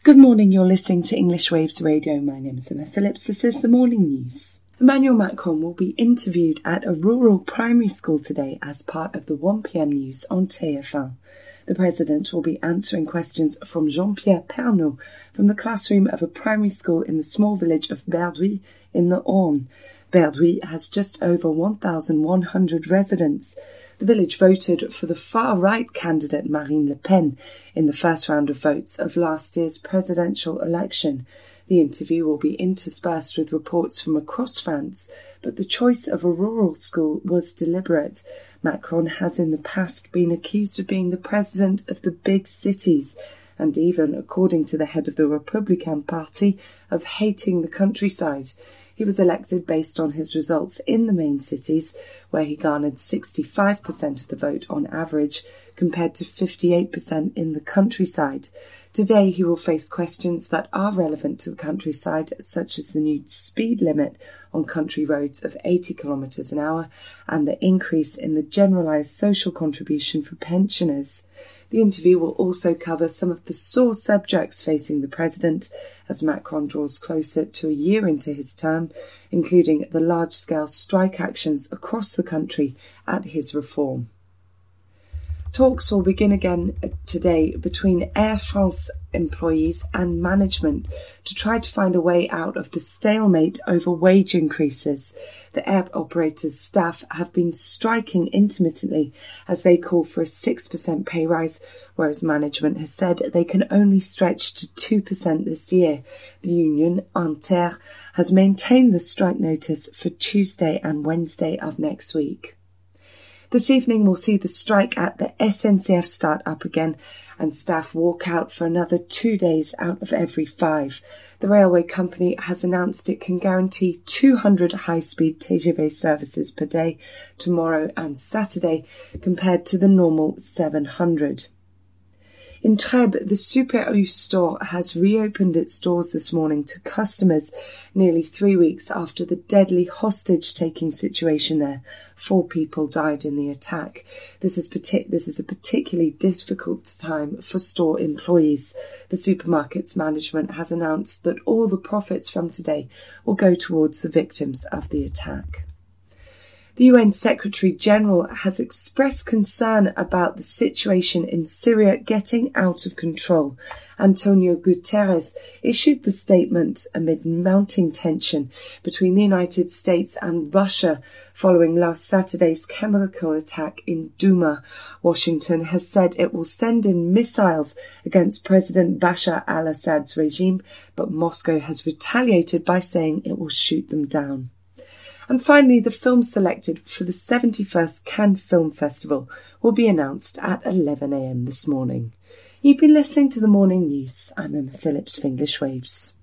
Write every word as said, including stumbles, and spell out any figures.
Good morning, you're listening to English Waves Radio. My name is Emma Phillips. This is the morning news. Emmanuel Macron will be interviewed at a rural primary school today as part of the one p.m. news on T F one. The president will be answering questions from Jean-Pierre Pernaut from the classroom of a primary school in the small village of Berdouis in the Orne. Berdouis has just over one thousand one hundred residents. The village voted for the far-right candidate Marine Le Pen in the first round of votes of last year's presidential election. The interview will be interspersed with reports from across France, but the choice of a rural school was deliberate. Macron has in the past been accused of being the president of the big cities, and even, according to the head of the Republican Party, of hating the countryside. He was elected based on his results in the main cities, where he garnered sixty-five percent of the vote on average, compared to fifty-eight percent in the countryside. Today he will face questions that are relevant to the countryside, such as the new speed limit on country roads of eighty kilometres an hour and the increase in the generalised social contribution for pensioners. The interview will also cover some of the sore subjects facing the president as Macron draws closer to a year into his term, including the large-scale strike actions across the country at his reform. Talks will begin again today between Air France employees and management to try to find a way out of the stalemate over wage increases. The air operators' staff have been striking intermittently as they call for a six percent pay rise, whereas management has said they can only stretch to two percent this year. The union, Inter, has maintained the strike notice for Tuesday and Wednesday of next week. This evening we'll see the strike at the S N C F start up again and staff walk out for another two days out of every five. The railway company has announced it can guarantee two hundred high-speed T G V services per day tomorrow and Saturday compared to the normal seven hundred. In Trèbes, the Super U store has reopened its doors this morning to customers nearly three weeks after the deadly hostage-taking situation there. Four people died in the attack. This is, partic- this is a particularly difficult time for store employees. The supermarket's management has announced that all the profits from today will go towards the victims of the attack. The U N Secretary-General has expressed concern about the situation in Syria getting out of control. Antonio Guterres issued the statement amid mounting tension between the United States and Russia following last Saturday's chemical attack in Douma. Washington has said it will send in missiles against President Bashar al-Assad's regime, but Moscow has retaliated by saying it will shoot them down. And finally, the film selected for the seventy-first Cannes Film Festival will be announced at eleven a.m. this morning. You've been listening to the morning news. I'm Emma Phillips for English Waves.